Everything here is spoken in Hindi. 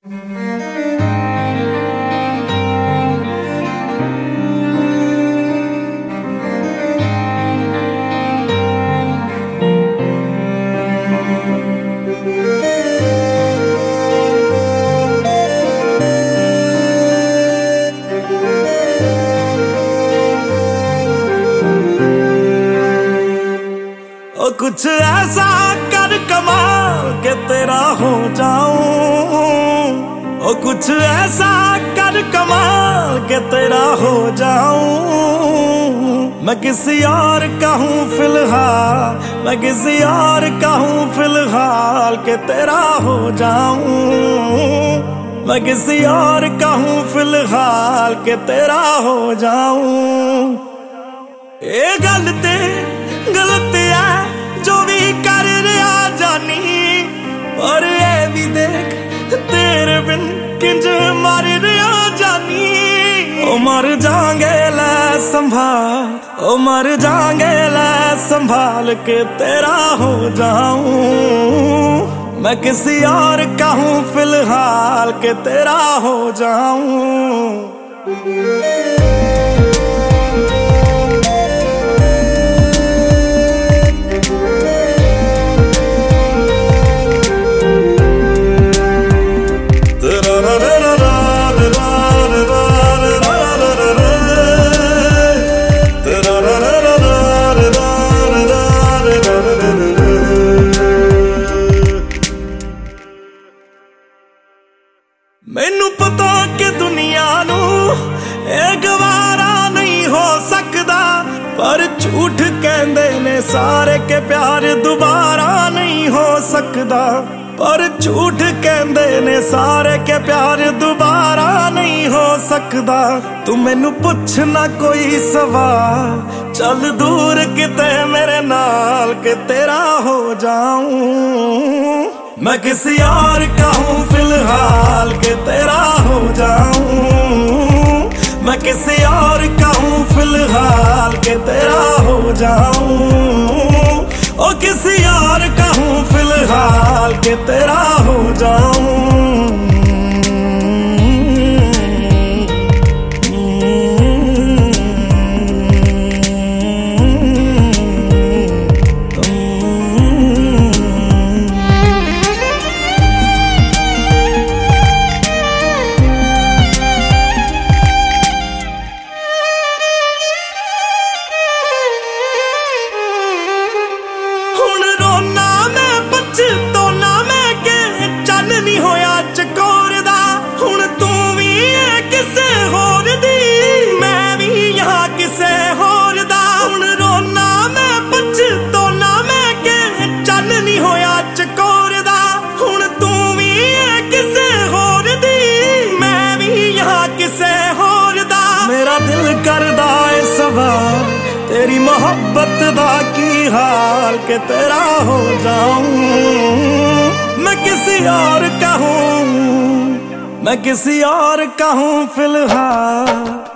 कुछ ऐसा कर कमाल के तेरा हो जाऊं, ओ कुछ ऐसा कर कमाल के तेरा हो जाऊं। मैं किसी और का हूँ फिलहाल, मैं किसी और का हूँ फिलहाल के तेरा हो जाऊं। मैं किसी और का हूँ फिलहाल के तेरा हो जाऊं। ये गलती गलती है जो भी कर रहा जानी, और ये भी देख तेरे बिन किंज मर रहा जानी। ओ मर जाएंगे लै संभाल, ओ मर जाएंगे लै संभाल के तेरा हो जाऊं। मैं किसी और का हूँ फिलहाल के तेरा हो जाऊं। मैनू पता कि दुनिया नू ये गवारा नहीं हो सकदा, पर झूठ कहंदे ने सारे के प्यार दोबारा नहीं हो सकदा। पर झूठ कहंदे ने सारे के प्यार दोबारा नहीं हो सकदा। तू मैनू पुछ ना कोई सवाल, चल दूर किते मेरे नाल के तेरा हो जाऊं। मैं किसी और का हूँ फिलहाल के तेरा हो जाऊं। मैं किसी और का हूँ फिलहाल के तेरा हो जाऊं। ओ किसी और का हूँ फिलहाल के तेरा हो जाऊं। मेरा दिल करदा है सवाल, तेरी मोहब्बत दा की हाल के तेरा हो जाऊं। मैं किसी और का हूँ, मैं किसी और का हूँ फिलहाल।